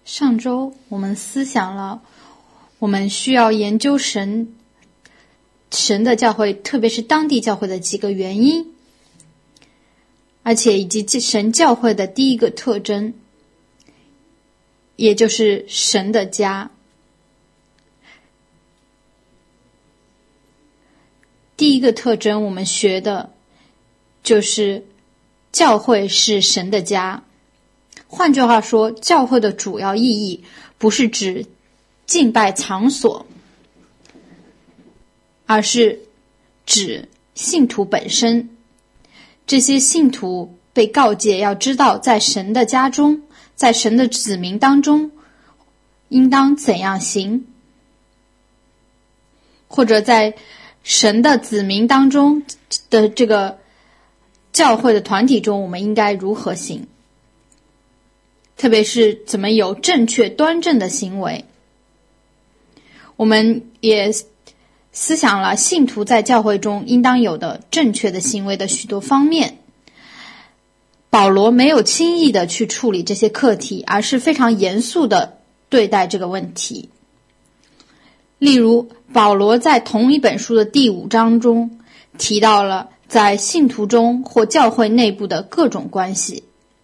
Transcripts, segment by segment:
上周我们思想了我们需要研究神的教会，特别是当地教会的几个原因，而且以及神教会的第一个特征，也就是神的家。第一个特征我们学的就是教会是神的家。换句话说，教会的主要意义不是指敬拜场所，而是指信徒本身。这些信徒被告诫要知道，在神的家中，在神的子民当中应当怎样行，或者在神的子民当中的这个教会的团体中，我们应该如何行，特别是怎么有正确端正的行为。我们也思想了信徒在教会中应当有的正确的行为的许多方面。保罗没有轻易的去处理这些课题，而是非常严肃的对待这个问题。例如，保罗在同一本书的第5章中提到了在信徒中或教会内部的各种关系。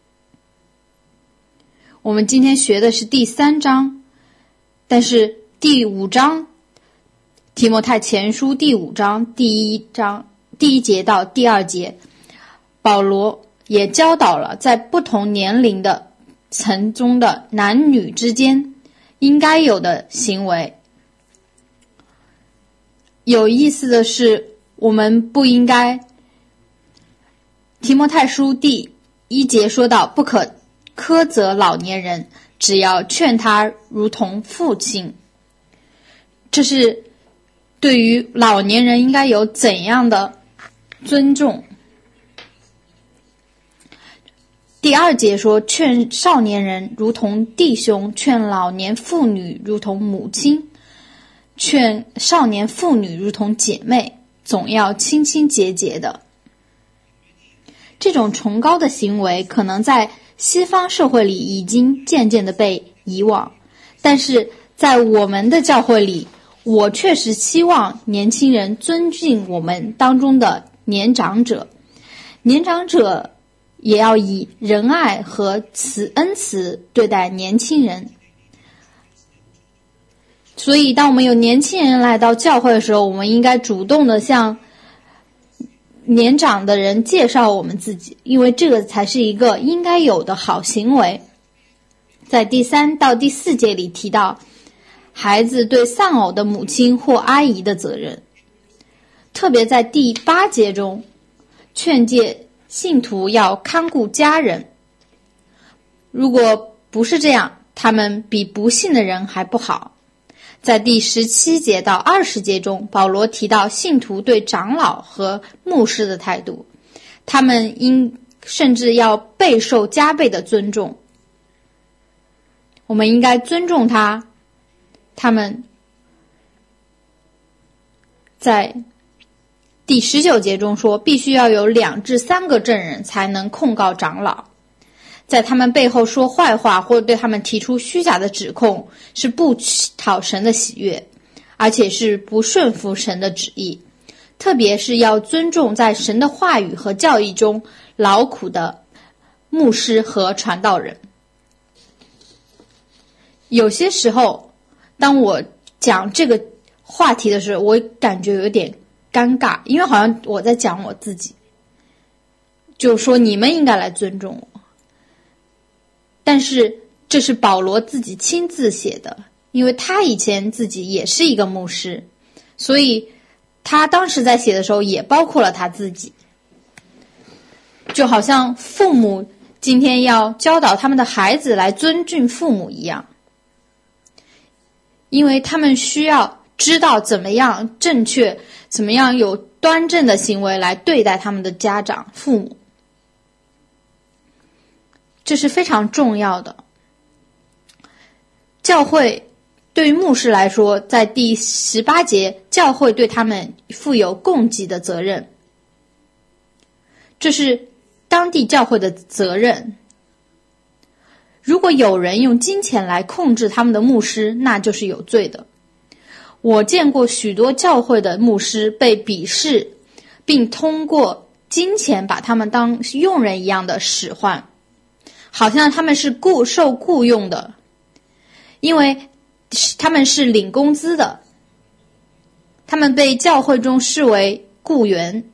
我们今天学的是第3章，但是第5章，提摩太前书第5章第1节到第2节，保罗也教导了在不同年龄的层中的男女之间应该有的行为。有意思的是，我们不应该，提摩太书第1节说到，不可苛责老年人，只要劝他如同父亲。这是对于老年人应该有怎样的尊重。第2节说，劝少年人如同弟兄，劝老年妇女如同母亲，劝少年妇女如同姐妹，总要清清洁洁的。这种崇高的行为可能在西方社会里已经渐渐的被遗忘，但是在我们的教会里，我确实希望年轻人尊敬我们当中的年长者，年长者也要以仁爱和恩慈对待年轻人。所以当我们有年轻人来到教会的时候，我们应该主动的向年长的人介绍我们自己，因为这个才是一个应该有的好行为。在第3到第4节里提到孩子对丧偶的母亲或阿姨的责任，特别在第8节中劝诫信徒要看顾家人，如果不是这样，他们比不信的人还不好。在第17节到20节中，保罗提到信徒对长老和牧师的态度，他们甚至要备受加倍的尊重。我们应该尊重他们。在第19节中说，必须要有2至3个证人才能控告长老。在他们背后说坏话或者对他们提出虚假的指控，是不讨神的喜悦，而且是不顺服神的旨意。特别是要尊重在神的话语和教义中劳苦的牧师和传道人。有些时候当我讲这个话题的时候，我感觉有点尴尬，因为好像我在讲我自己，就说你们应该来尊重我。但是这是保罗自己亲自写的，因为他以前自己也是一个牧师，所以他当时在写的时候也包括了他自己。就好像父母今天要教导他们的孩子来尊敬父母一样，因为他们需要知道怎么样正确，怎么样有端正的行为来对待他们的家长父母，这是非常重要的。教会对于牧师来说，在第18节，教会对他们负有供给的责任，这是当地教会的责任。 如果有人用金钱来控制他们的牧师，那就是有罪的。我见过许多教会的牧师被鄙视，并通过金钱把他们当佣人一样的使唤，好像他们是受雇用的，因为他们是领工资的，他们被教会中视为雇员。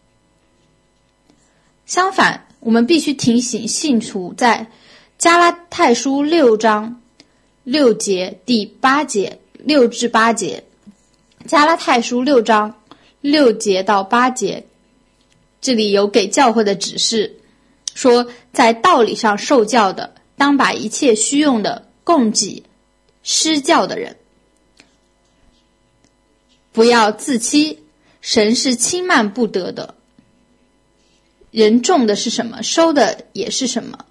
相反，我们必须提醒信徒在加拉太书6章6节第8节6至8节，加拉太书6章6节到8节，这里有给教会的指示，说在道理上受教的，当把一切虚用的供给施教的人，不要自欺，神是轻慢不得的。人种的是什么，收的也是什么。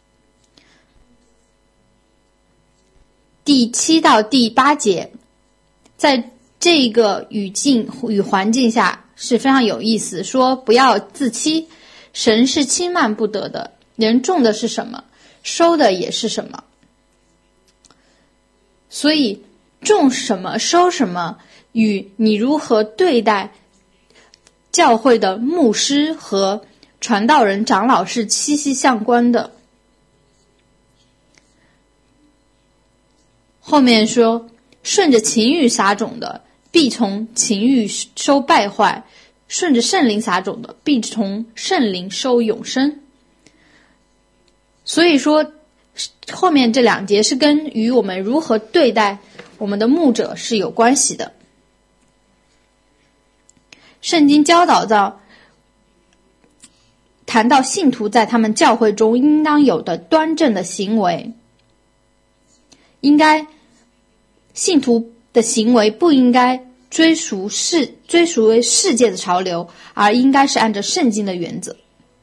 第7到第8节，在这个语境与环境下是非常有意思，说不要自欺，神是轻慢不得的，人种的是什么，收的也是什么。所以种什么收什么与你如何对待教会的牧师和传道人长老是息息相关的。后面说，顺着情欲撒种的，必从情欲收败坏；顺着圣灵撒种的，必从圣灵收永生。所以说，后面这2节是跟与我们如何对待我们的牧者是有关系的。圣经教导到，谈到信徒在他们教会中应当有的端正的行为，信徒的行为不应该追随世界的潮流，而应该是按照圣经的原则。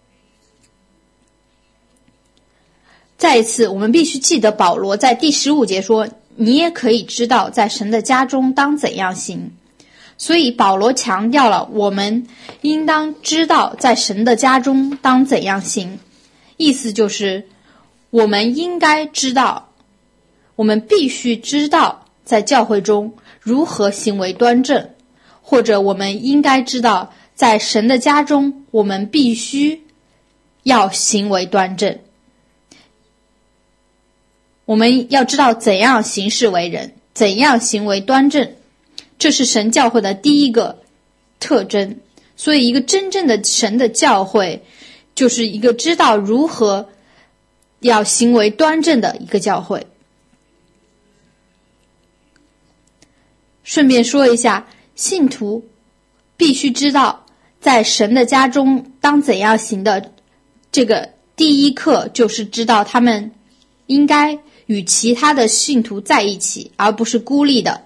再一次，我们必须记得保罗在第15节说，你也可以知道在神的家中当怎样行。所以保罗强调了我们应当知道在神的家中当怎样行，意思就是我们应该知道，我们必须知道在教会中如何行为端正，或者我们应该知道在神的家中我们必须要行为端正。我们要知道怎样行事为人，怎样行为端正，这是神教会的第一个特征。所以一个真正的神的教会就是一个知道如何要行为端正的一个教会。顺便说一下，信徒必须知道在神的家中当怎样行的，这个第一课就是知道他们应该与其他的信徒在一起，而不是孤立的。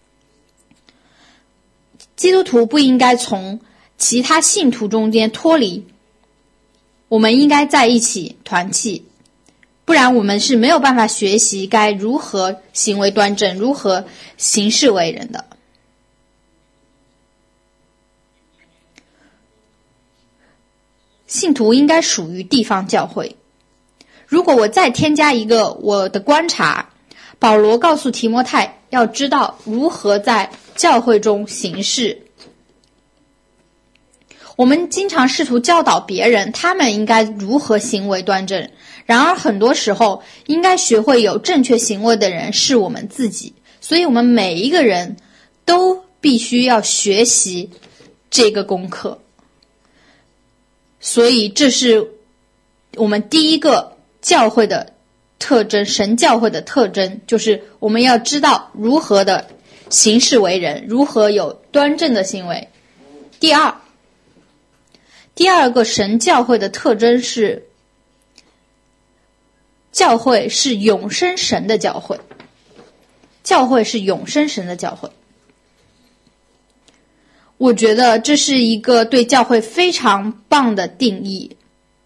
基督徒不应该从其他信徒中间脱离，我们应该在一起团契，不然我们是没有办法学习该如何行为端正，如何行事为人的。信徒应该属于地方教会。如果我再添加一个我的观察，保罗告诉提摩太要知道如何在教会中行事。我们经常试图教导别人他们应该如何行为端正，然而很多时候应该学会有正确行为的人是我们自己，所以我们每一个人都必须要学习这个功课。所以这是我们第一个教会的特征，神教会的特征，就是我们要知道如何的行事为人，如何有端正的行为。第二个神教会的特征是，教会是永生神的教会。教会是永生神的教会。我觉得这是一个对教会非常棒的定义。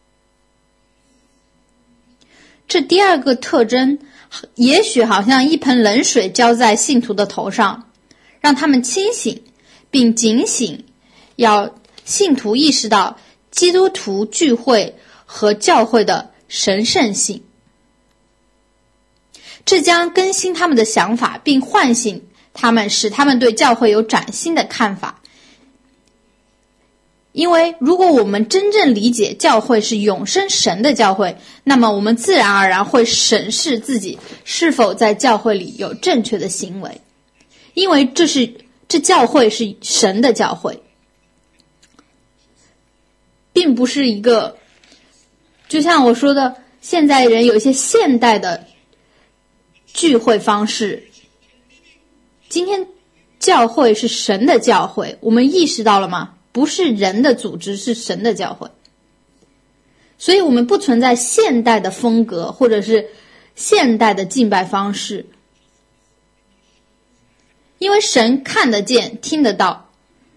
这第二个特征也许好像一盆冷水浇在信徒的头上，让他们清醒并警醒，要信徒意识到基督徒聚会和教会的神圣性。 这将更新他们的想法，并唤醒他们，使他们对教会有崭新的看法。因为如果我们真正理解教会是永生神的教会，那么我们自然而然会审视自己是否在教会里有正确的行为，因为这教会是神的教会，并不是一个，就像我说的，现在人有一些现代的聚会方式。今天教会是神的教会，我们意识到了吗？不是人的组织，是神的教会。所以我们不存在现代的风格或者是现代的敬拜方式，因为神看得见听得到，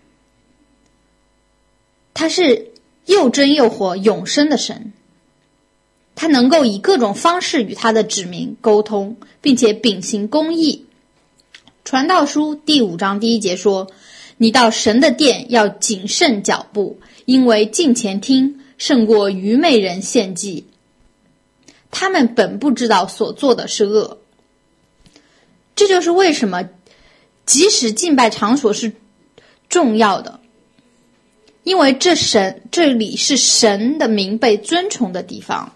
他是又真又活永生的神，他能够以各种方式与他的子民沟通，并且秉行公义。传道书第5章第1节说，你到神的殿要谨慎脚步，因为近前听胜过愚昧人献祭。他们本不知道所做的是恶。这就是为什么即使敬拜场所是重要的，因为这里是神的名被尊崇的地方。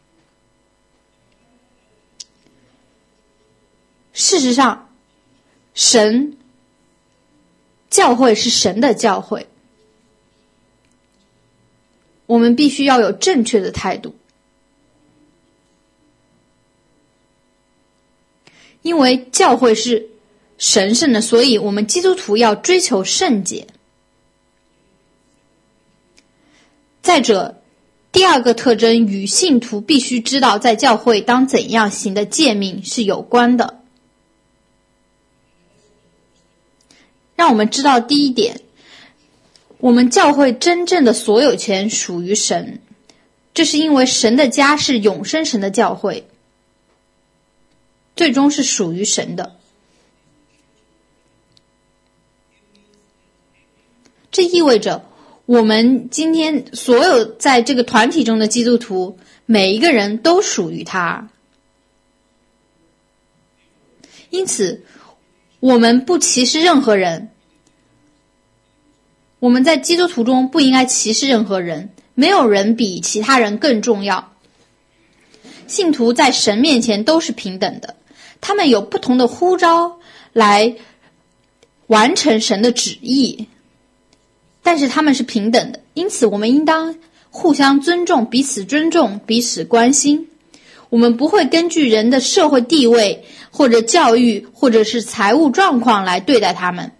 事实上，教会是神的教会，我们必须要有正确的态度，因为教会是神圣的，所以我们基督徒要追求圣洁。再者，第二个特征与信徒必须知道在教会当怎样行的诫命是有关的。让我们知道第一点，我们教会真正的所有权属于神，这是因为神的家是永生神的教会，最终是属于神的。这意味着我们今天所有在这个团体中的基督徒，每一个人都属于他。因此我们不歧视任何人，我们在基督徒中不应该歧视任何人，没有人比其他人更重要。信徒在神面前都是平等的，他们有不同的呼召来完成神的旨意，但是他们是平等的，因此我们应当互相尊重，彼此尊重，彼此关心。我们不会根据人的社会地位或者教育或者是财务状况来对待他们。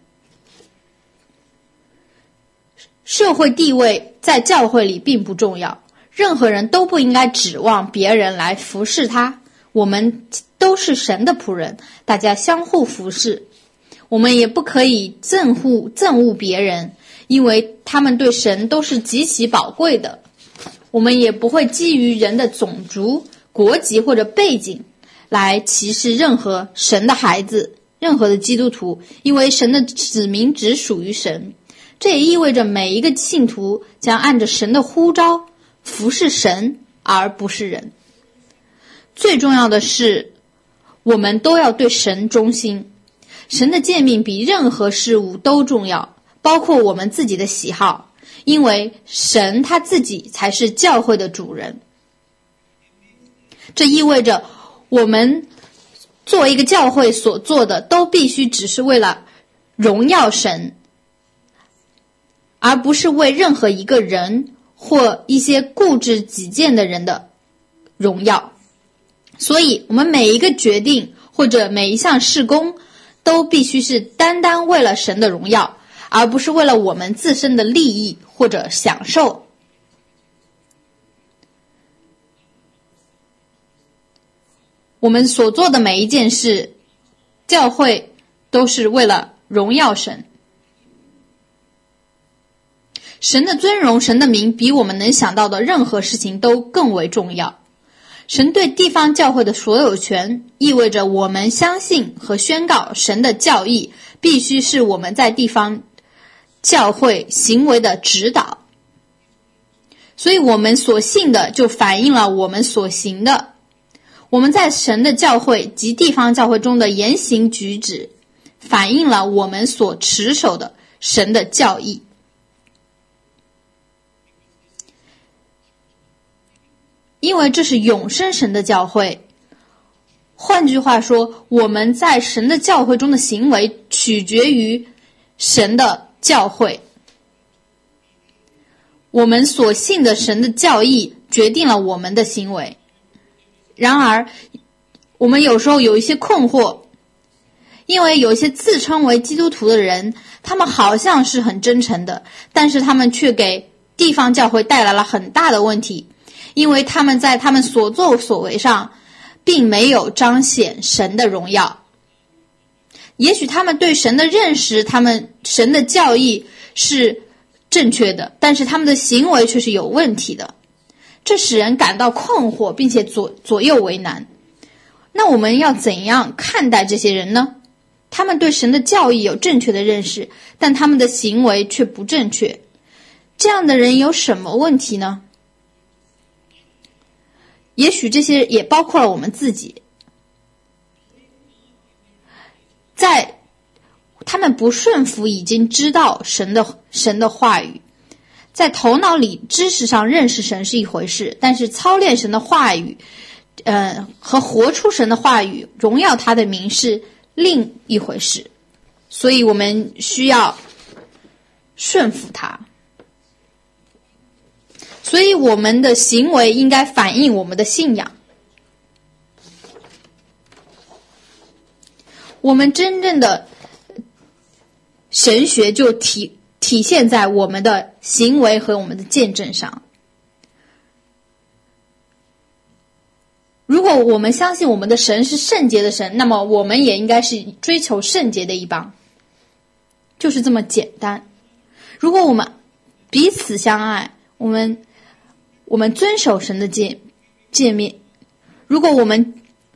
社会地位在教会里并不重要，任何人都不应该指望别人来服侍他。我们都是神的仆人，大家相互服侍。我们也不可以憎恶别人，因为他们对神都是极其宝贵的。我们也不会基于人的种族、国籍或者背景来歧视任何神的孩子，任何的基督徒，因为神的子民只属于神。这也意味着每一个信徒将按着神的呼召服侍神，而不是人。最重要的是，我们都要对神忠心。神的诫命比任何事物都重要，包括我们自己的喜好，因为神他自己才是教会的主人。这意味着我们作为一个教会所做的都必须只是为了荣耀神，而不是为任何一个人或一些固执己见的人的荣耀。所以我们每一个决定或者每一项事工都必须是单单为了神的荣耀，而不是为了我们自身的利益或者享受。我们所做的每一件事，教会都是为了荣耀神。神的尊荣，神的名比我们能想到的任何事情都更为重要。神对地方教会的所有权，意味着我们相信和宣告神的教义必须是我们在地方教会行为的指导。所以我们所信的就反映了我们所行的。 我们在神的教会及地方教会中的言行举止，反映了我们所持守的神的教义。因为这是永生神的教会，换句话说，我们在神的教会中的行为取决于神的教会。我们所信的神的教义决定了我们的行为。然而，我们有时候有一些困惑，因为有一些自称为基督徒的人，他们好像是很真诚的，但是他们却给地方教会带来了很大的问题，因为他们在他们所作所为上并没有彰显神的荣耀。也许他们对神的认识，他们神的教义是正确的，但是他们的行为却是有问题的，这使人感到困惑，并且左右为难。那我们要怎样看待这些人呢？他们对神的教义有正确的认识，但他们的行为却不正确，这样的人有什么问题呢？也许这些也包括了我们自己，在他们不顺服已经知道神的话语，在头脑里知识上认识神是一回事，但是操练神的话语和活出神的话语，荣耀他的名是另一回事。所以我们需要顺服他，所以我们的行为应该反映我们的信仰。我们真正的神学就体现在我们的行为和我们的见证上。如果我们相信我们的神是圣洁的神，那么我们也应该是追求圣洁的一帮，就是这么简单。如果我们彼此相爱，我们遵守神的诫命，如果我们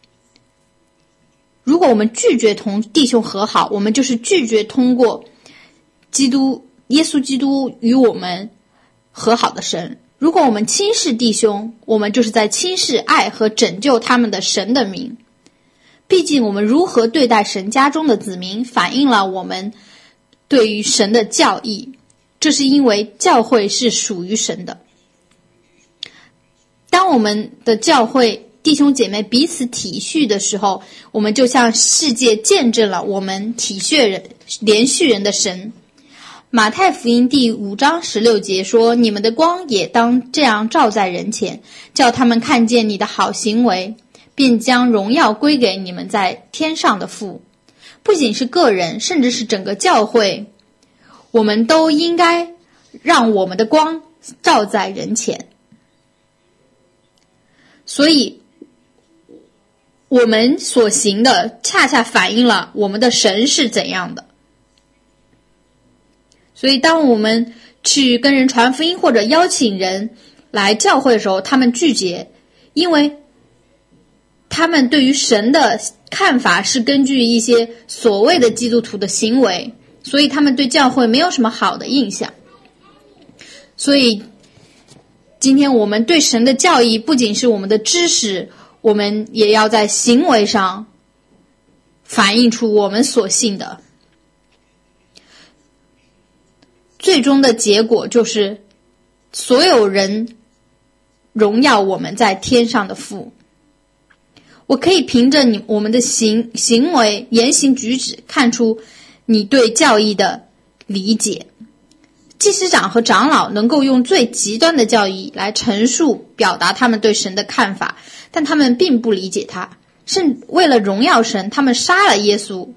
拒绝同弟兄和好，我们就是拒绝通过耶稣基督与我们和好的神。如果我们轻视弟兄，我们就是在轻视爱和拯救他们的神的名。毕竟我们如何对待神家中的子民，反映了我们对于神的教义，这是因为教会是属于神的。当我们的教会弟兄姐妹彼此体恤的时候，我们就向世界见证了我们体恤人、怜恤人的神。马太福音第5章16节说，你们的光也当这样照在人前，叫他们看见你的好行为，便将荣耀归给你们在天上的父。不仅是个人，甚至是整个教会，我们都应该让我们的光照在人前。所以我们所行的恰恰反映了我们的神是怎样的。所以当我们去跟人传福音或者邀请人来教会的时候，他们拒绝，因为他们对于神的看法是根据一些所谓的基督徒的行为，所以他们对教会没有什么好的印象。所以今天我们对神的教义不仅是我们的知识，我们也要在行为上反映出我们所信的。最终的结果就是所有人荣耀我们在天上的父。我可以凭着我们的行为、言行举止看出你对教义的理解。祭司长和长老能够用最极端的教义来陈述表达他们对神的看法，但他们并不理解他，甚至为了荣耀神，他们杀了耶稣。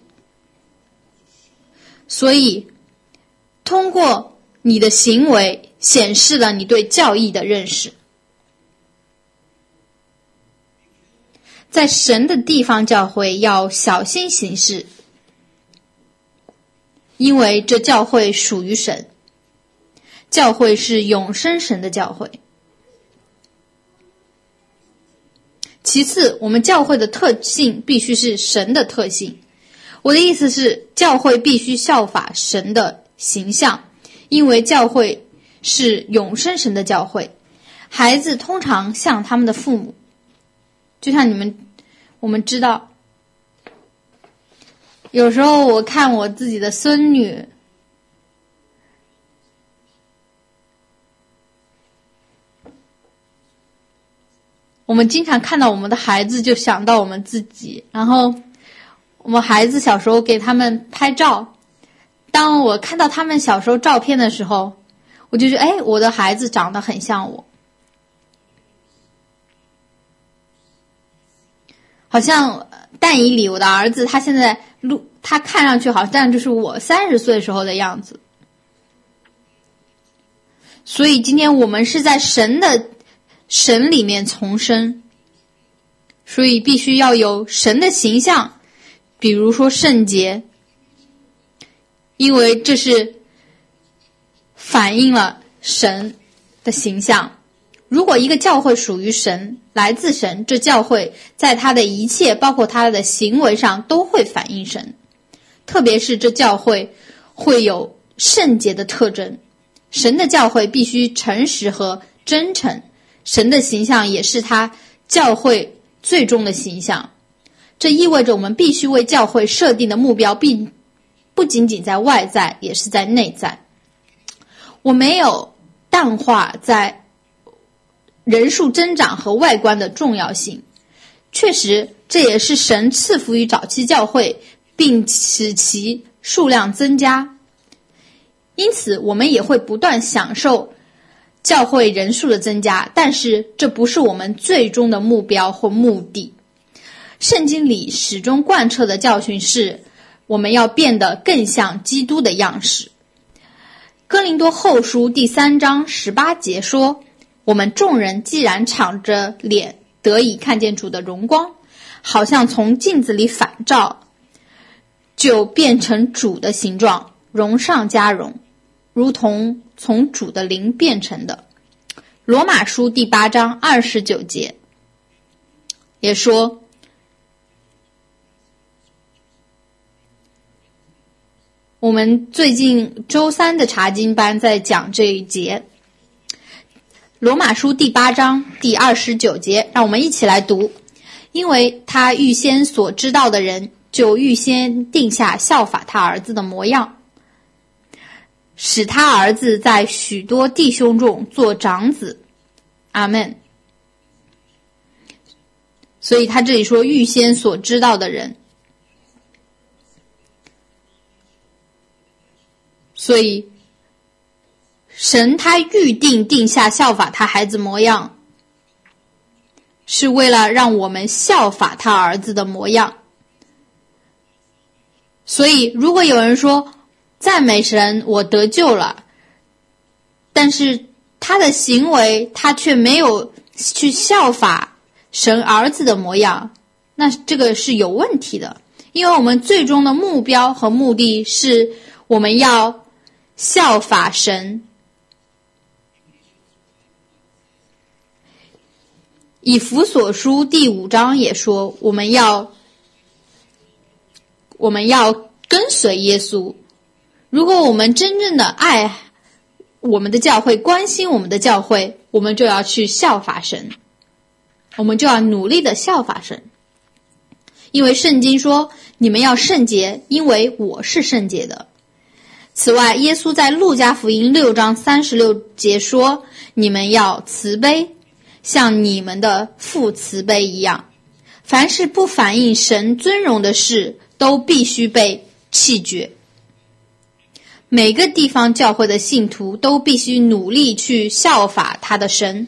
所以通过你的行为显示了你对教义的认识。在神的地方教会要小心行事，因为这教会属于神，教会是永生神的教会。其次，我们教会的特性必须是神的特性。我的意思是，教会必须效法神的形象，因为教会是永生神的教会。孩子通常像他们的父母，就像你们我们知道，有时候我看我自己的孙女，我们经常看到我们的孩子就想到我们自己，然后我们孩子小时候给他们拍照，当我看到他们小时候照片的时候，我就觉得我的孩子长得很像我，好像但以理我的儿子，他现在他看上去好像就是我30岁时候的样子。所以今天我们是在神里面重生，所以必须要有神的形象，比如说圣洁，因为这是反映了神的形象。如果一个教会属于神，来自神，这教会在他的一切包括他的行为上都会反映神，特别是这教会会有圣洁的特征。神的教会必须诚实和真诚，神的形象也是他教会最终的形象。这意味着我们必须为教会设定的目标并不仅仅在外在，也是在内在。我没有淡化在人数增长和外观的重要性，确实这也是神赐福于早期教会并使其数量增加，因此我们也会不断享受教会人数的增加，但是这不是我们最终的目标或目的。圣经里始终贯彻的教训是，我们要变得更像基督的样式。哥林多后书第3章18节说，我们众人既然敞着脸得以看见主的荣光，好像从镜子里反照，就变成主的形状，荣上加荣，如同从主的灵变成的。罗马书第8章29节也说，我们最近周3的查经班在讲这一节，罗马书第8章第29节，让我们一起来读。因为他预先所知道的人，就预先定下效法他儿子的模样，使他儿子在许多弟兄中做长子。阿们。所以他这里说预先所知道的人，所以神他预定下效法他孩子模样，是为了让我们效法他儿子的模样。所以如果有人说赞美神我得救了，但是他的行为他却没有去效法神儿子的模样，那这个是有问题的。因为我们最终的目标和目的是我们要效法神。以弗所书第5章也说，我们要跟随耶稣。如果我们真正的爱我们的教会，关心我们的教会，我们就要去效法神，我们就要努力的效法神。因为圣经说，你们要圣洁，因为我是圣洁的。此外，耶稣在路加福音6章36节说，你们要慈悲，像你们的父慈悲一样。凡是不反映神尊荣的事，都必须被弃绝。每个地方教会的信徒都必须努力去效法他的神。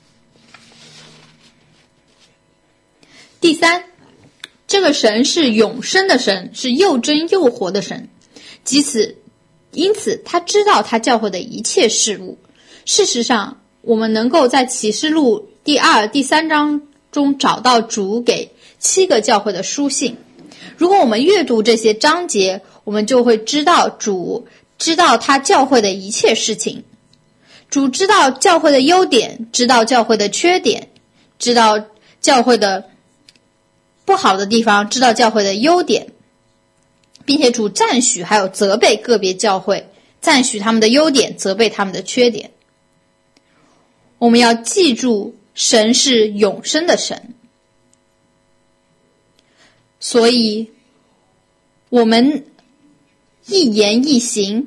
第三，这个神是永生的神，是又真又活的神，因此他知道他教会的一切事物。事实上，我们能够在启示录第2、第3章中找到主给7个教会的书信。如果我们阅读这些章节，我们就会知道主知道他教会的一切事情。主知道教会的优点，知道教会的缺点，知道教会的不好的地方，知道教会的优点，并且主赞许还有责备个别教会，赞许他们的优点，责备他们的缺点。我们要记住，神是永生的神。 所以我们一言一行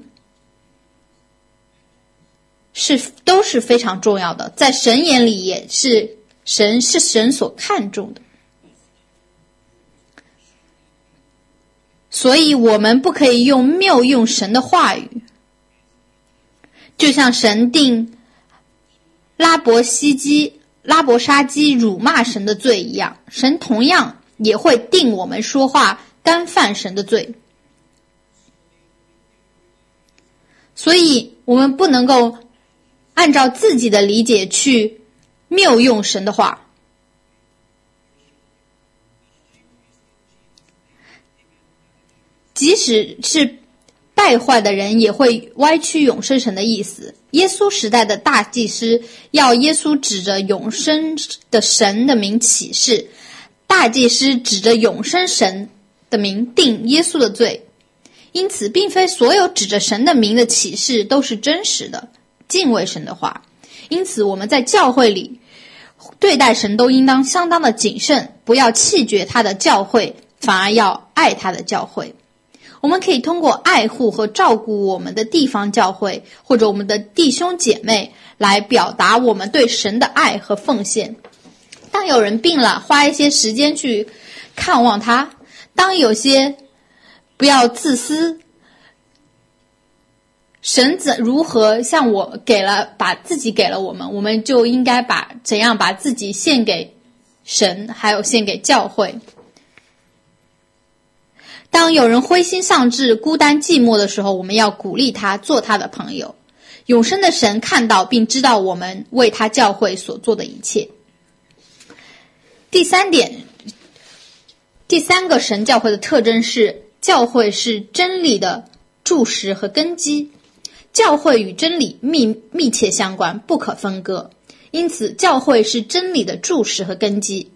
都是非常重要的，在神眼里也是神所看重的。所以我们不可以谬用神的话语，就像神定拉伯沙基辱骂神的罪一样，神同样也会定我们说话干犯神的罪。所以我们不能够按照自己的理解去谬用神的话。即使是败坏的人也会歪曲永生神的意思。耶稣时代的大祭司要耶稣指着永生的神的名起誓，大祭司指着永生神的名定耶稣的罪。因此并非所有指着神的名的启示都是真实的敬畏神的话。因此我们在教会里对待神都应当相当的谨慎，不要弃绝他的教会，反而要爱他的教会。我们可以通过爱护和照顾我们的地方教会或者我们的弟兄姐妹来表达我们对神的爱和奉献。当有人病了，花一些时间去看望他；当有些不要自私，神如何向我把自己给了我们，我们就应该怎样把自己献给神，还有献给教会。当有人灰心丧志、孤单寂寞的时候，我们要鼓励他，做他的朋友。永生的神看到并知道我们为他教会所做的一切。第三个神教会的特征是，教会是真理的柱石和根基。教会与真理密切相关，不可分割，因此教会是真理的柱石和根基。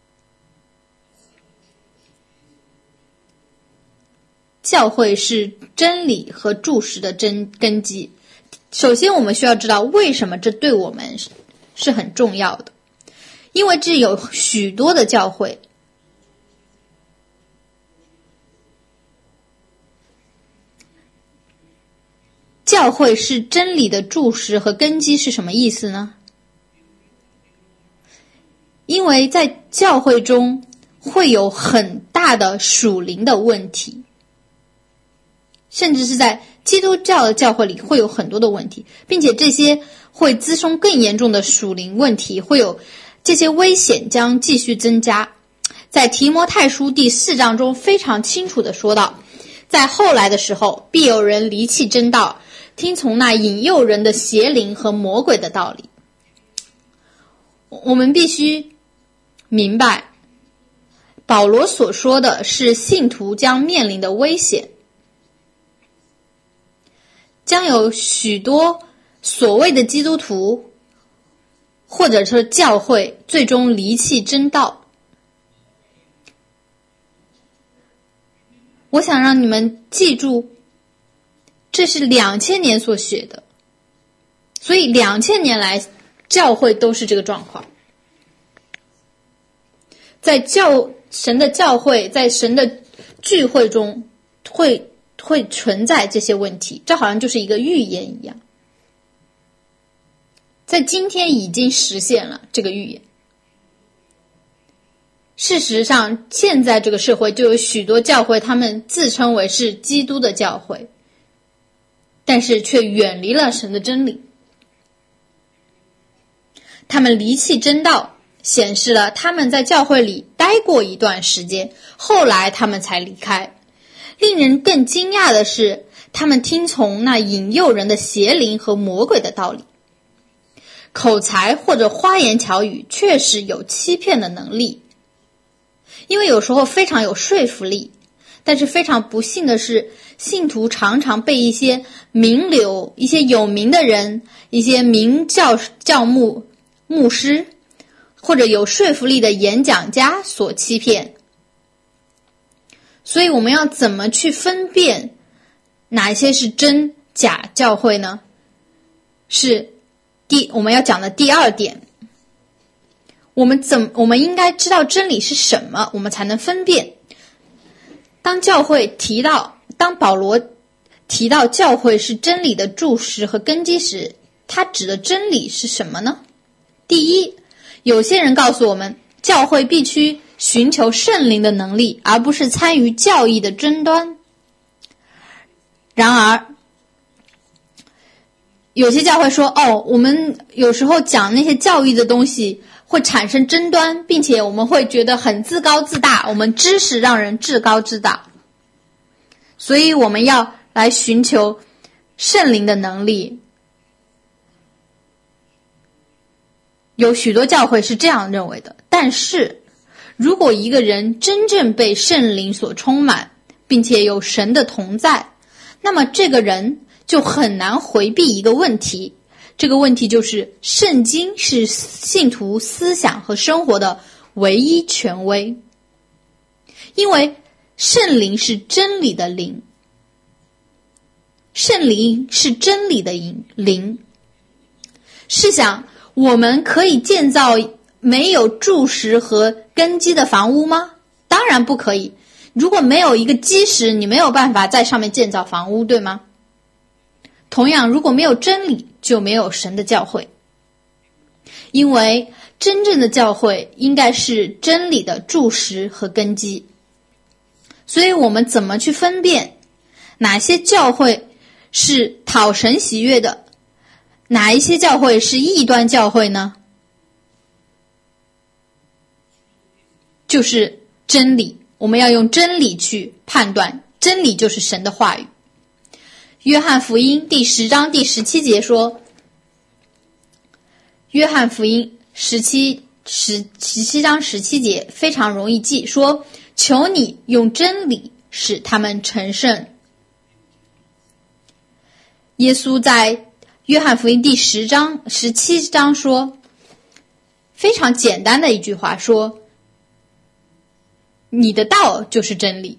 教会是真理和柱石的根基。首先我们需要知道为什么这对我们是很重要的，因为这有许多的教会是真理的柱石和根基是什么意思呢？因为在教会中会有很大的属灵的问题，甚至是在基督教的教会里会有很多的问题，并且这些会滋生更严重的属灵问题，会有这些危险将继续增加。在提摩太书第4章中非常清楚地说到，在后来的时候必有人离弃真道，听从那引诱人的邪灵和魔鬼的道理。我们必须明白，保罗所说的是信徒将面临的危险，将有许多所谓的基督徒或者是教会最终离弃真道。我想让你们记住，这是2000年所写的，所以2000年来教会都是这个状况。在神的教会，在神的聚会中会存在这些问题，这好像就是一个预言一样，在今天已经实现了这个预言。事实上现在这个社会就有许多教会，他们自称为是基督的教会，但是却远离了神的真理。他们离弃真道，显示了他们在教会里待过一段时间，后来他们才离开。令人更惊讶的是，他们听从那引诱人的邪灵和魔鬼的道理。口才或者花言巧语确实有欺骗的能力，因为有时候非常有说服力，但是非常不幸的是，信徒常常被一些名流、一些有名的人、一些名教牧师或者有说服力的演讲家所欺骗。所以我们要怎么去分辨哪一些是真假教会呢？是我们要讲的第二点。我们应该知道真理是什么，我们才能分辨当保罗提到教会是真理的柱石和根基时，他指的真理是什么呢？第一，有些人告诉我们，教会必须寻求圣灵的能力，而不是参与教义的争端。然而，有些教会说，我们有时候讲那些教义的东西会产生争端，并且我们会觉得很自高自大，我们知识让人至高自大，所以我们要来寻求圣灵的能力。有许多教会是这样认为的，但是如果一个人真正被圣灵所充满，并且有神的同在，那么这个人就很难回避一个问题，这个问题就是圣经是信徒思想和生活的唯一权威，因为圣灵是真理的灵，圣灵是真理的灵。试想，我们可以建造没有柱石和根基的房屋吗？当然不可以。如果没有一个基石，你没有办法在上面建造房屋，对吗？同样，如果没有真理，就没有神的教会。因为真正的教会应该是真理的柱石和根基。所以我们怎么去分辨哪些教会是讨神喜悦的，哪一些教会是异端教会呢？就是真理，我们要用真理去判断，真理就是神的话语。约翰福音第10章第17节说，约翰福音17章17节非常容易记，说求你用真理使他们成圣。耶稣在约翰福音第10章17章说非常简单的一句话，说你的道就是真理。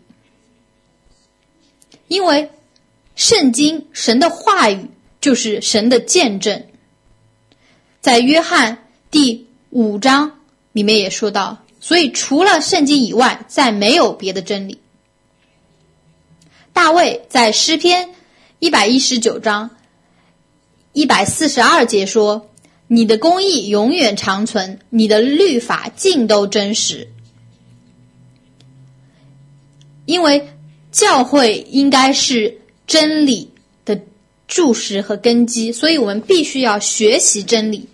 因为圣经神的话语就是神的见证，在约翰第5章里面也说到，所以除了圣经以外再没有别的真理。大卫在诗篇119章142节说，你的公义永远长存，你的律法尽都真实。因为教会应该是真理的柱石和根基，所以我们必须要学习真理。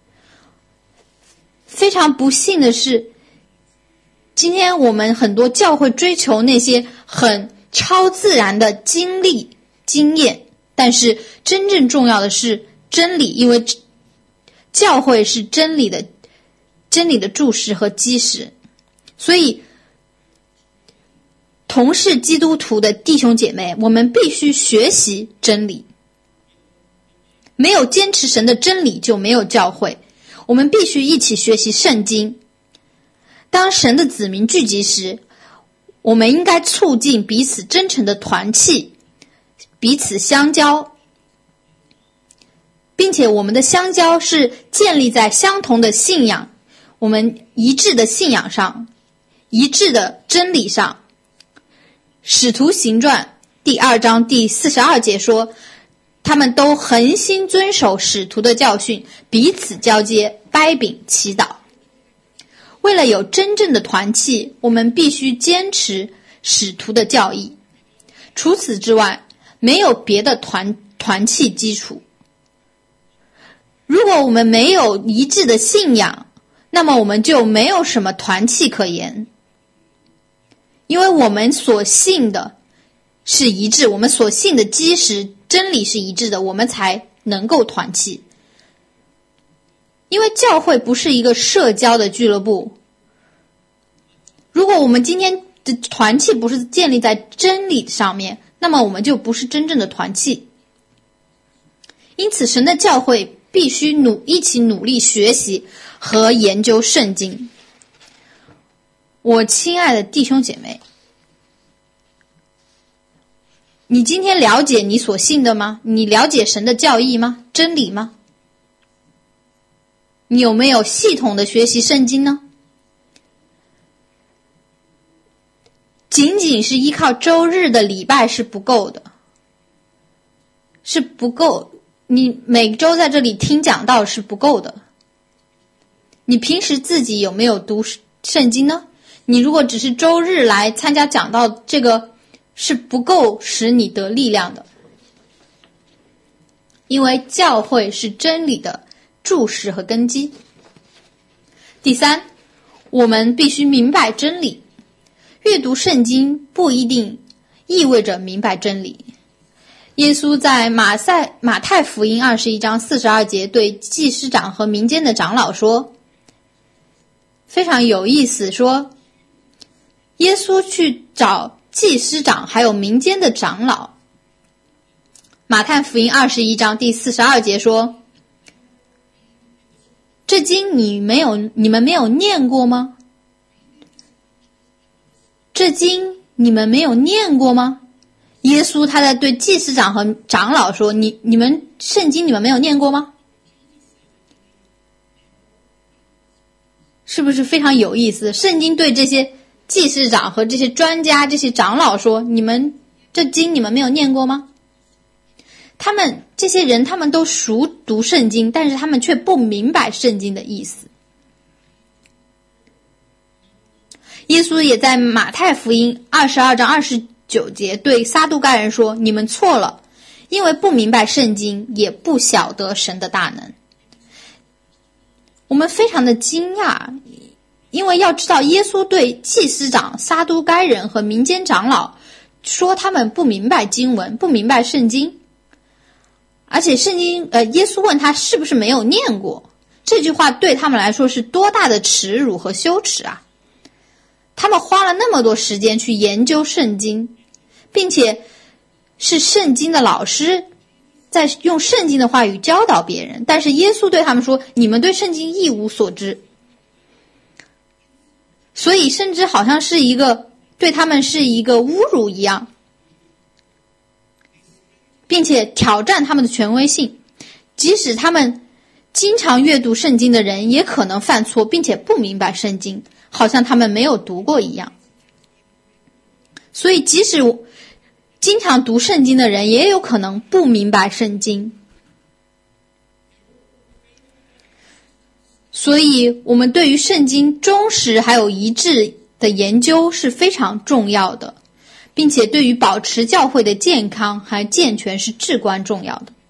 非常不幸的是，今天我们很多教会追求那些很超自然的经历经验，但是真正重要的是真理，因为教会是真理的柱石和基石。所以同是基督徒的弟兄姐妹，我们必须学习真理。没有坚持神的真理，就没有教会。我们必须一起学习圣经。当神的子民聚集时，我们应该促进彼此真诚的团契，彼此相交，并且我们的相交是建立在相同的信仰，我们一致的信仰上，一致的真理上。使徒行传第2章第42节说，他们都恒心遵守使徒的教训，彼此交接，掰饼祈祷。为了有真正的团契，我们必须坚持使徒的教义。除此之外，没有别的团契基础。如果我们没有一致的信仰，那么我们就没有什么团契可言。因为我们所信的是一致，我们所信的基石真理是一致的，我们才能够团契。因为教会不是一个社交的俱乐部，如果我们今天的团契不是建立在真理上面，那么我们就不是真正的团契。因此神的教会必须一起努力学习和研究圣经。我亲爱的弟兄姐妹，你今天了解你所信的吗？你了解神的教义吗？真理吗？你有没有系统的学习圣经呢？仅仅是依靠周日的礼拜是不够的，是不够。你每周在这里听讲道是不够的。你平时自己有没有读圣经呢？你如果只是周日来参加讲道，这个是不够使你得力量的。因为教会是真理的柱石和根基。第三，我们必须明白真理。阅读圣经不一定意味着明白真理。耶稣在马太福音21章42节对祭司长和民间的长老说，非常有意思，说耶稣去找祭司长还有民间的长老。马太福音21章第42节说，这经你们没有念过吗？这经你们没有念过吗？耶稣他在对祭司长和长老说，你们圣经你们没有念过吗？是不是非常有意思？圣经对这些祭司长和这些专家这些长老说，你们这经你们没有念过吗？他们这些人他们都熟读圣经，但是他们却不明白圣经的意思。耶稣也在马太福音22章29节对撒都该人说，你们错了，因为不明白圣经，也不晓得神的大能。我们非常的惊讶，因为要知道耶稣对祭司长、撒都该人和民间长老说他们不明白经文，不明白圣经。而且耶稣问他是不是没有念过，这句话对他们来说是多大的耻辱和羞耻啊！他们花了那么多时间去研究圣经，并且是圣经的老师在用圣经的话语教导别人，但是耶稣对他们说，你们对圣经一无所知。所以甚至好像是对他们是一个侮辱一样，并且挑战他们的权威性。即使他们经常阅读圣经的人也可能犯错，并且不明白圣经，好像他们没有读过一样。所以即使经常读圣经的人也有可能不明白圣经。所以我们对于圣经忠实还有一致的研究是非常重要的，并且对于保持教会的健康还健全是至关重要的。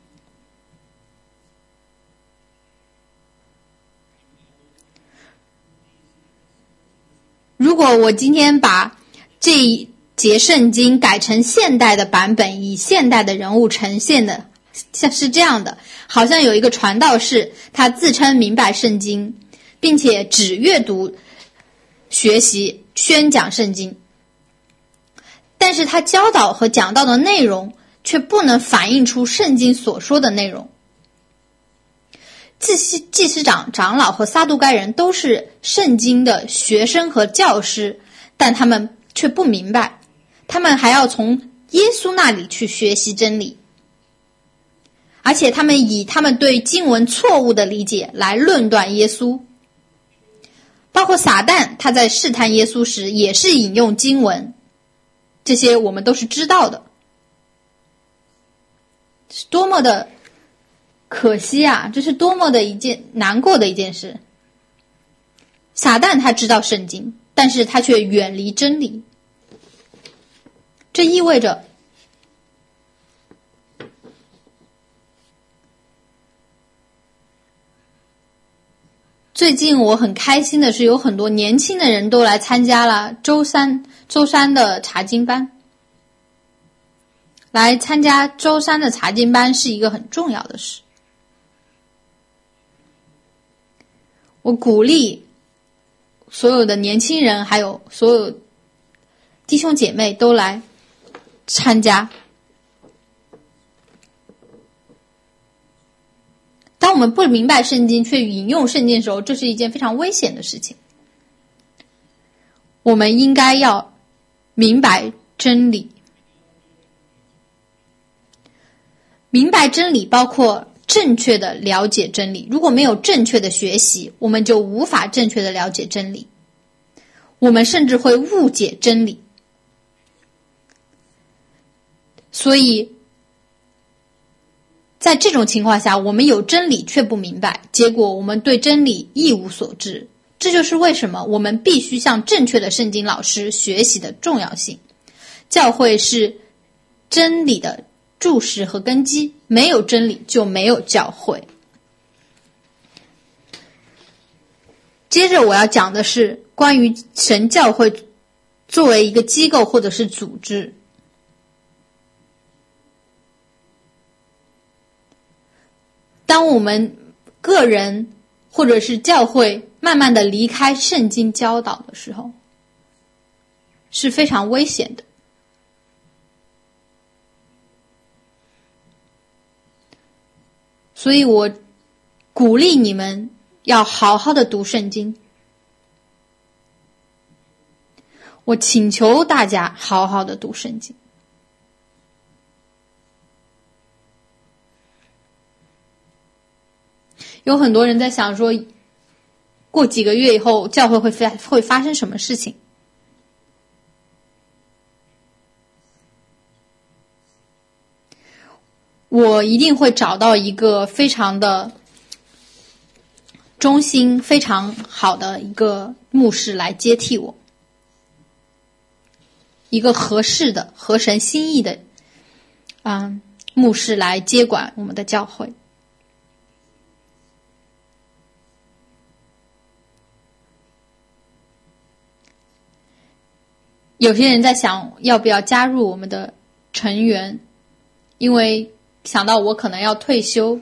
如果我今天把这一节圣经改成现代的版本，以现代的人物呈现的，像是这样的，好像有一个传道士，他自称明白圣经，并且只阅读、学习、宣讲圣经，但是他教导和讲道的内容却不能反映出圣经所说的内容。祭司长、长老和撒都该人都是圣经的学生和教师，但他们却不明白，他们还要从耶稣那里去学习真理，而且他们以他们对经文错误的理解来论断耶稣。包括撒旦，他在试探耶稣时也是引用经文，这些我们都是知道的。是多么的可惜啊，这是多么的一件难过的一件事。撒旦他知道圣经，但是他却远离真理。这意味着最近我很开心的是，有很多年轻的人都来参加了周三的查经班。来参加周三的查经班是一个很重要的事。我鼓励所有的年轻人还有所有弟兄姐妹都来参加。当我们不明白圣经却引用圣经的时候，这是一件非常危险的事情。我们应该要明白真理。明白真理包括正确的了解真理，如果没有正确的学习，我们就无法正确的了解真理，我们甚至会误解真理。 所以在这种情况下，我们有真理却不明白，结果我们对真理一无所知。这就是为什么我们必须向正确的圣经老师学习的重要性。教会是真理的柱石和根基，没有真理就没有教会。接着我要讲的是关于神教会作为一个机构或者是组织。当我们个人或者是教会慢慢的离开圣经教导的时候，是非常危险的。所以我鼓励你们要好好的读圣经，我请求大家好好的读圣经。有很多人在想说，过几个月以后教会会发生什么事情？我一定会找到一个非常的忠心、非常好的一个牧师来接替我，一个合适的、合神心意的牧师来接管我们的教会。有些人在想要不要加入我们的成员，因为想到我可能要退休，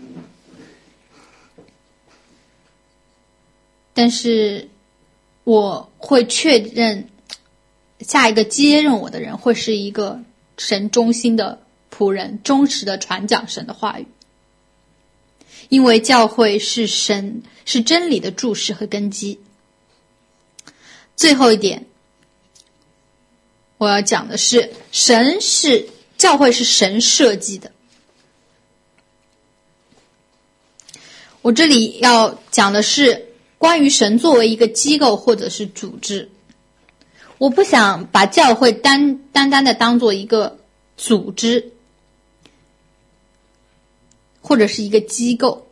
但是我会确认下一个接任我的人会是一个神忠心的仆人，忠实的传讲神的话语。因为教会是真理的柱石和根基。最后一点我要讲的是，教会是神设计的。我这里要讲的是关于神作为一个机构或者是组织。我不想把教会单单的当做一个组织或者是一个机构，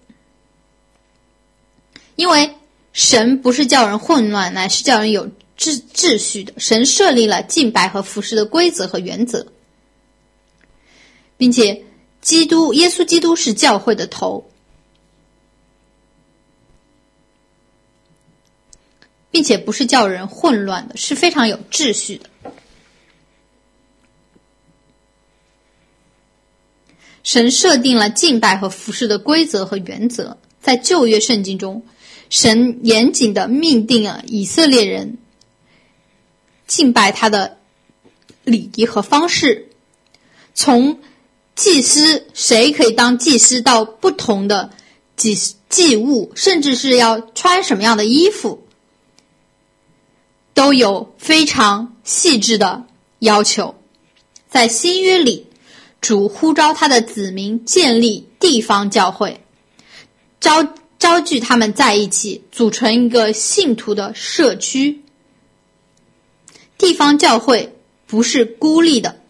因为神不是叫人混乱，乃是叫人有秩序的。神设立了敬拜和服事的规则和原则，并且耶稣基督是教会的头，并且不是叫人混乱的，是非常有秩序的。神设定了敬拜和服事的规则和原则，在旧约圣经中，神严谨地命定了以色列人敬拜他的礼仪和方式，从祭司谁可以当祭司到不同的祭物，甚至是要穿什么样的衣服，都有非常细致的要求。在新约里，主呼召他的子民建立地方教会，召聚他们在一起，组成一个信徒的社区。地方教会不是孤立的，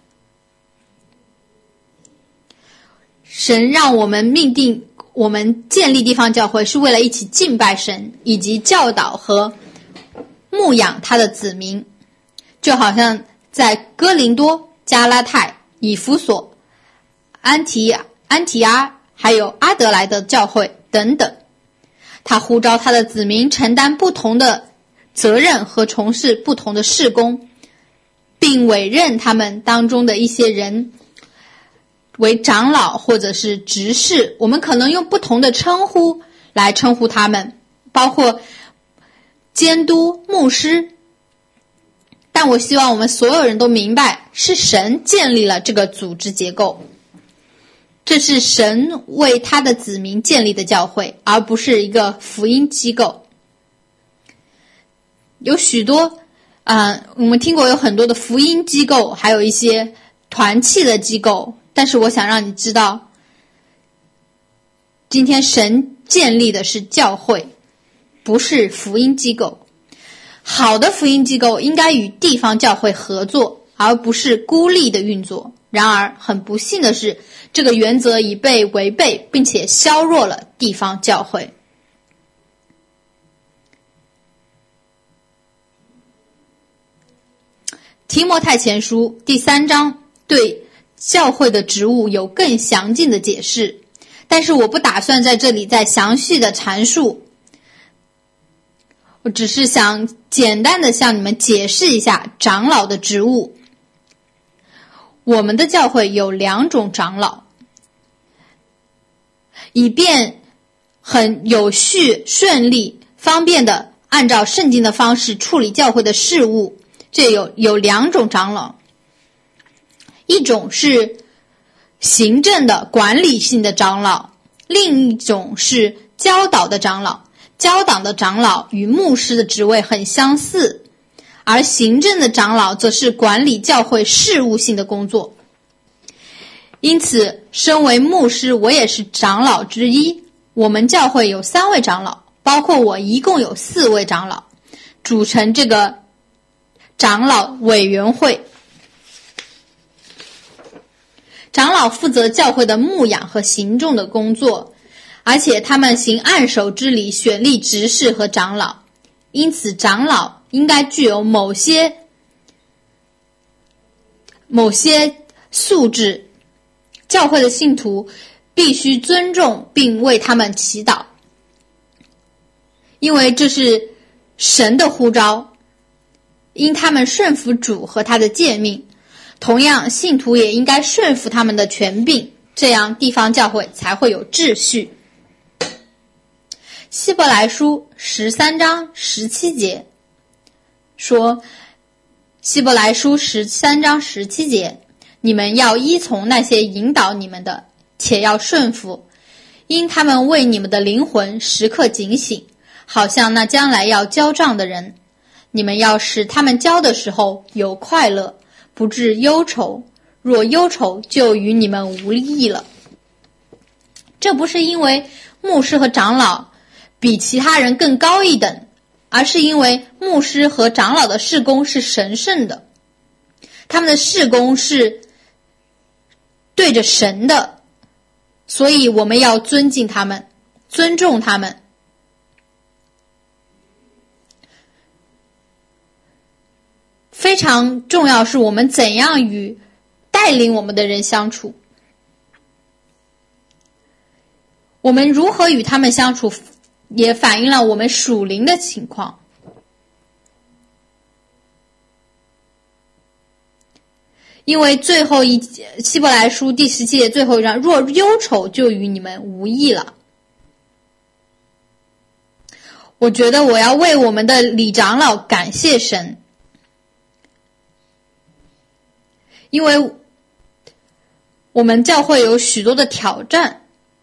神让我们命定我们建立地方教会，是为了一起敬拜神，以及教导和牧养他的子民。就好像在哥林多、加拉太、以弗所、安提阿还有阿德莱的教会等等，他呼召他的子民承担不同的责任和从事不同的事工，并委任他们当中的一些人为长老或者是执事。我们可能用不同的称呼来称呼他们，包括监督、牧师，但我希望我们所有人都明白，是神建立了这个组织结构，这是神为他的子民建立的教会，而不是一个福音机构。有许多我们听过有很多的福音机构，还有一些团契的机构，但是我想让你知道，今天神建立的是教会，不是福音机构。好的福音机构应该与地方教会合作， 而不是孤立的运作。然而很不幸的是，这个原则已被违背，并且削弱了地方教会。提摩太前书第3章对教会的职务有更详尽的解释，但是我不打算在这里再详细的阐述，我只是想简单的向你们解释一下长老的职务。我们的教会有2种长老，以便很有序、顺利、方便的按照圣经的方式处理教会的事务。这有2种长老，一种是行政的管理性的长老，另一种是教导的长老。教导的长老与牧师的职位很相似，而行政的长老则是管理教会事务性的工作。因此，身为牧师，我也是长老之一。我们教会有3位长老，包括我一共有4位长老，组成这个长老委员会。长老负责教会的牧养和行政的工作，而且他们行按手之礼，选立执事和长老。因此，长老应该具有某些素质，教会的信徒必须尊重并为他们祈祷，因为这是神的呼召，因他们顺服主和他的诫命。同样，信徒也应该顺服他们的权柄，这样地方教会才会有秩序。希伯来书13章17节说，希伯来书13章17节，你们要依从那些引导你们的，且要顺服，因他们为你们的灵魂时刻警醒，好像那将来要交账的人。你们要使他们交的时候有快乐，不致忧愁，若忧愁，就与你们无益了。这不是因为牧师和长老比其他人更高一等，而是因为牧师和长老的事工是神圣的，他们的事工是对着神的，所以我们要尊敬他们，尊重他们。非常重要是我们怎样与带领我们的人相处，我们如何与他们相处，也反映了我们属灵的情况。因为最后一节，希伯来书第17节最后一章，若忧愁，就与你们无益了。我觉得我要为我们的李长老感谢神，因为我们教会有许多的挑战，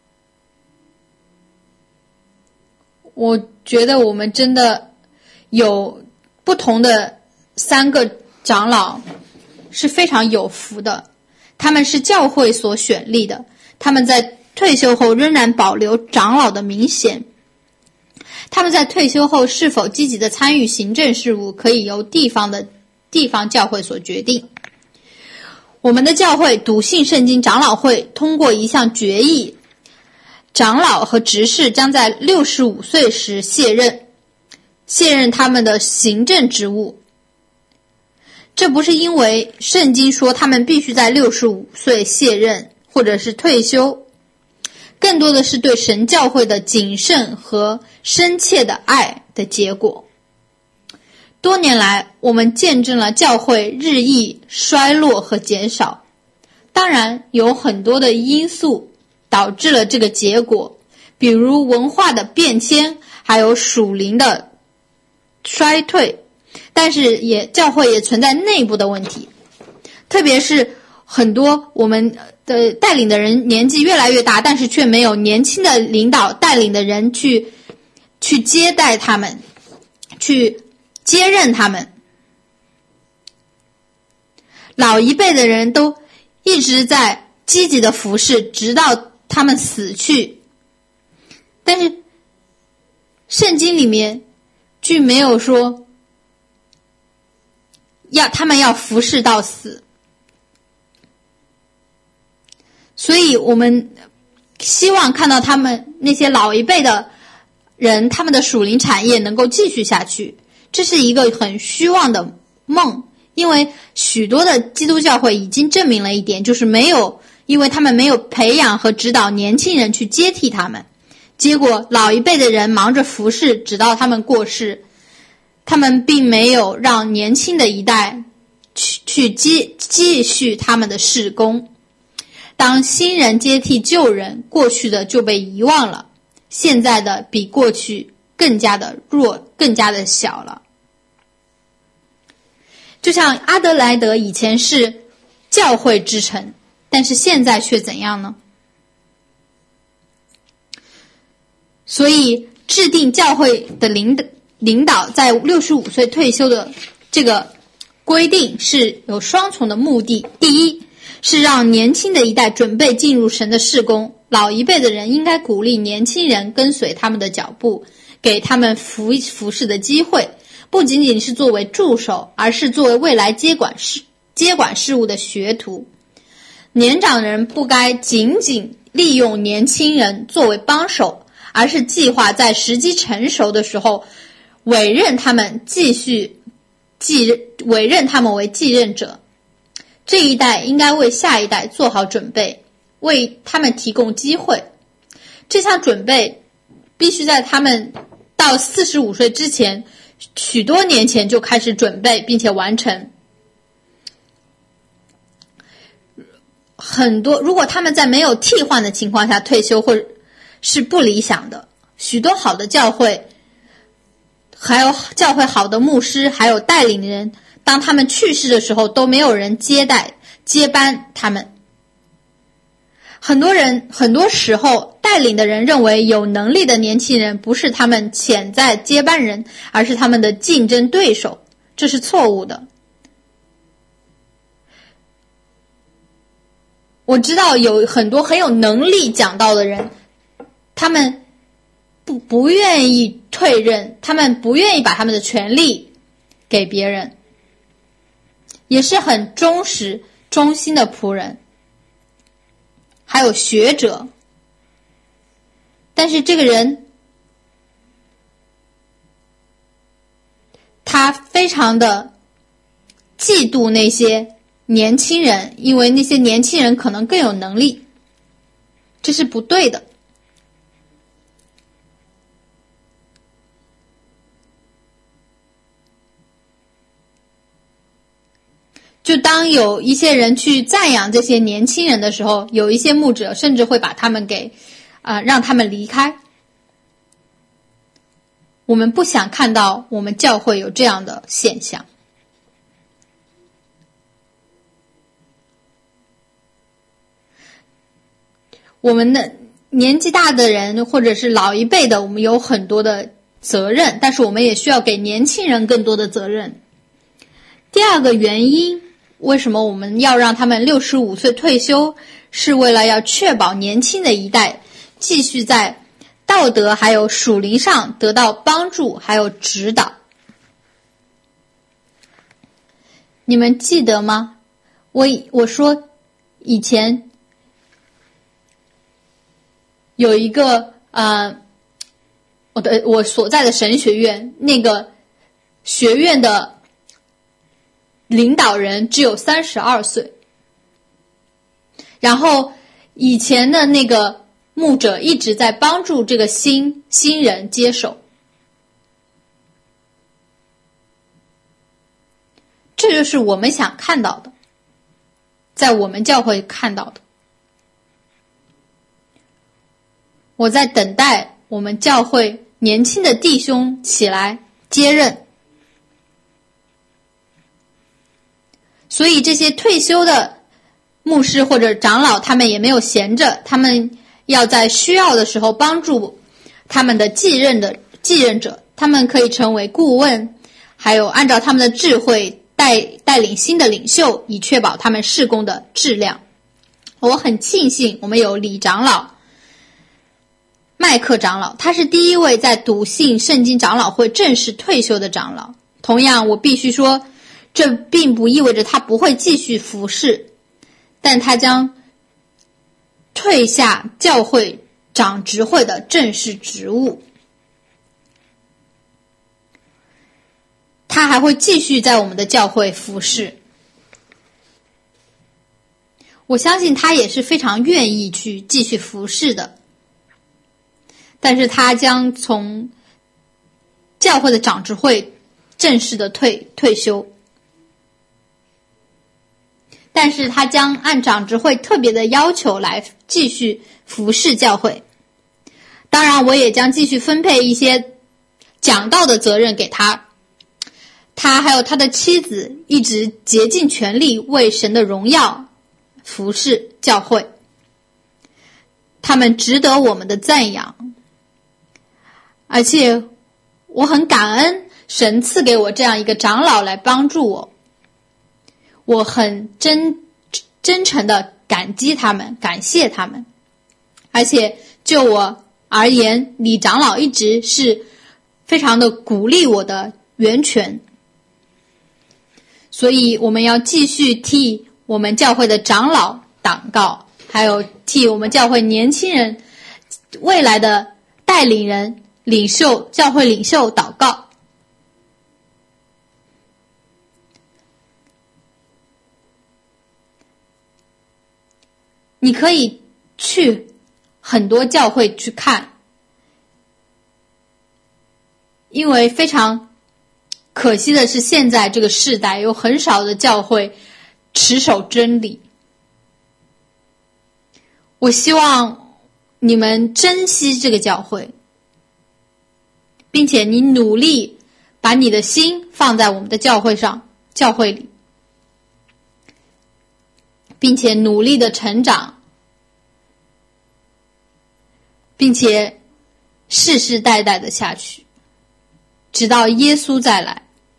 我觉得我们真的有不同的3个长老是非常有福的，他们是教会所选立的，他们在退休后仍然保留长老的名衔，他们在退休后是否积极的参与行政事务，可以由地方教会所决定。我们的教会笃信圣经长老会通过一项决议，长老和执事将在65岁时卸任他们的行政职务。这不是因为圣经说他们必须在65岁卸任或者是退休，更多的是对神教会的谨慎和深切的爱的结果。多年来，我们见证了教会日益衰落和减少，当然有很多的因素导致了这个结果，比如文化的变迁，还有属灵的衰退，但是教会也存在内部的问题，特别是很多我们的带领的人年纪越来越大，但是却没有年轻的领导带领的人去接待他们，去接任他们。老一辈的人都一直在积极的服侍，直到他们死去。但是圣经里面却没有说他们要服侍到死。所以我们希望看到他们那些老一辈的人，他们的属灵产业能够继续下去，这是一个很虚妄的梦。因为许多的基督教会已经证明了一点，就是因为他们没有培养和指导年轻人去接替他们，结果老一辈的人忙着服侍，直到他们过世，他们并没有让年轻的一代去继续他们的事工。当新人接替旧人，过去的就被遗忘了，现在的比过去更加的弱，更加的小了。就像阿德莱德以前是教会之城，但是现在却怎样呢？所以制定教会的领导在65岁退休的这个规定是有双重的目的。第一，是让年轻的一代准备进入神的事工，老一辈的人应该鼓励年轻人跟随他们的脚步，给他们服侍的机会，不仅仅是作为助手，而是作为未来接管事务的学徒。年长人不该仅仅利用年轻人作为帮手，而是计划在时机成熟的时候委任他们为继任者。这一代应该为下一代做好准备，为他们提供机会。这项准备必须在他们到45岁之前，许多年前就开始准备并且完成。如果他们在没有替换的情况下退休，或者是不理想的。许多好的教会，还有教会好的牧师，还有带领人，当他们去世的时候，都没有人接班他们。很多时候，带领的人认为有能力的年轻人不是他们潜在接班人，而是他们的竞争对手，这是错误的。我知道有很多很有能力讲道的人，他们不愿意退任，他们不愿意把他们的权利给别人，也是很忠心的仆人，还有学者。但是这个人他非常的嫉妒那些年轻人，因为那些年轻人可能更有能力，这是不对的。就当有一些人去赞扬这些年轻人的时候，有一些牧者甚至会把他们让他们离开。我们不想看到我们教会有这样的现象。我们的年纪大的人或者是老一辈的，我们有很多的责任，但是我们也需要给年轻人更多的责任。第二个原因，为什么我们要让他们65岁退休，是为了要确保年轻的一代继续在道德还有属灵上得到帮助还有指导。你们记得吗？我说以前有一个我所在的神学院，那个学院的领导人只有32岁，然后以前的那个牧者一直在帮助这个新人接手。这就是我们想看到的，在我们教会看到的。我在等待我们教会年轻的弟兄起来接任。所以这些退休的牧师或者长老，他们也没有闲着，他们要在需要的时候帮助他们的继任者，他们可以成为顾问，还有按照他们的智慧带领新的领袖，以确保他们事工的质量。我很庆幸我们有李长老、麦克长老，他是第一位在笃信圣经长老会正式退休的长老。同样，我必须说， 这并不意味着他不会继续服侍，但他将退下教会长执会的正式职务。他还会继续在我们的教会服侍。我相信他也是非常愿意去继续服侍的，但是他将从教会的长执会正式的退休，但是他将按长执会特别的要求来继续服侍教会。当然我也将继续分配一些讲道的责任给他，他还有他的妻子一直竭尽全力为神的荣耀服侍教会，他们值得我们的赞扬。而且我很感恩神赐给我这样一个长老来帮助我，我很真诚的感激他们，感谢他们。而且就我而言，李长老一直是非常的鼓励我的源泉，所以我们要继续替我们教会的长老祷告，还有替我们教会年轻人未来的带领人教会领袖祷告。你可以去很多教会去看，因为非常可惜的是，现在这个世代有很少的教会持守真理。我希望你们珍惜这个教会，并且你努力把你的心放在我们的教会里，并且努力的成长，并且世世代代的下去，直到耶稣再来。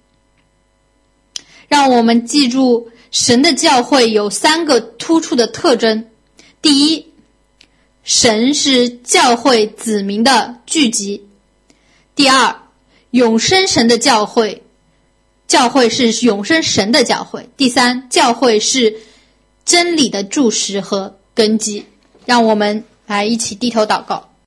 让我们记住，神的教会有3个突出的特征。第一，神是教会子民的聚集。第二，永生神的教会是永生神的教会。第三，教会是真理的柱石和根基。让我们来一起低头祷告。